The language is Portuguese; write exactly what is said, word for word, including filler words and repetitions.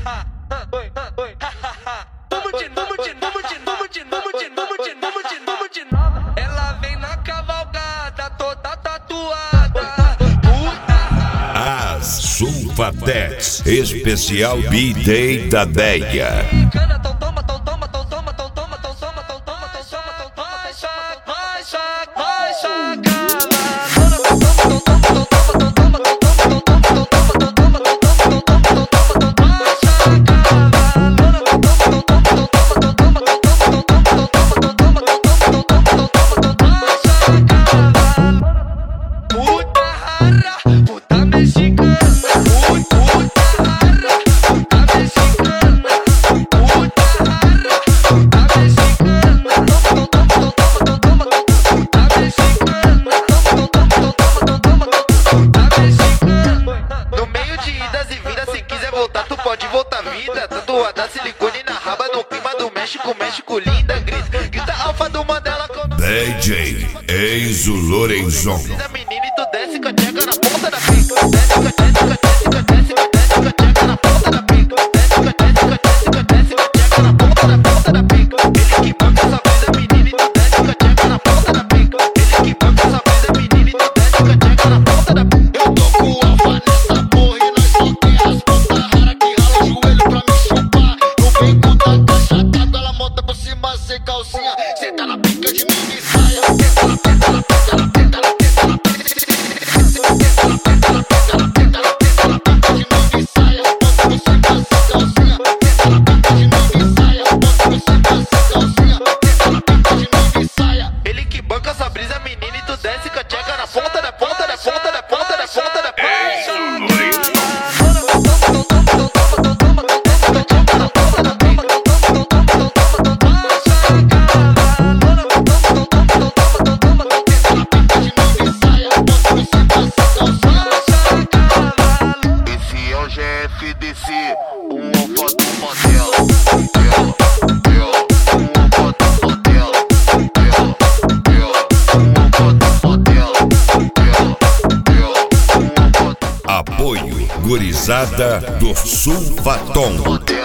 Vamos de, vamos de, vamos de, vamos de, vamos de, vamos de, vamos de, vamos de nova. Ela vem na cavalgada, toda tatuada. As Sulfatex, especial B-Day da Deia. Então toma, então toma, então toma, então toma, então toma, então toma, então toma, então toma, vai chac, vai chac, vai chac. Pode voltar vida, tatuada silicone na raba no clima do México, México linda, grita, grita alfa do Mandela com D J Enzo Lorenzon. Menina e tu desce com a tcheca na ponta da pica, desce com a tcheca, desce com a tcheca, desce com a tcheca na ponta da pica, desce com a tcheca, desce com a desce com a tcheca na ponta da ponta da pica. Ele que banca essa brisa, menina e tu desce com a tcheca na ponta da pica. Ele que banca essa brisa, menina e tu desce com a tcheca na ponta da pica. Eu tô com o alfa nessa porra e nós só tem as pontas raras que rala o joelho pra me chupar. Não vem com tanta chata, ela monta por cima sem calcinha. Cê tá na pica de mim e saia. Tenta na tenta na tenta na tenta na tenta na tenta na tenta na tenta na tenta na tenta na pica de mim e saia. Monta por cima sem calcinha. Tenta na pica de mim e saia. Monta por cima sem calcinha. Tenta na pica de mim e saia. Ele que banca essa brisa, menina, e tu desce com a tcheca na ponta da ponta da ponta da ponta da ponta da ponta. Esse é o G F D C, um alfa do Mandela. Ela, ela, um alfa do Mandela. Ela, ela, um alfa do Mandela. Ela, ela, um alfa do Apoio Gurizada do Sulfaton. Mandela.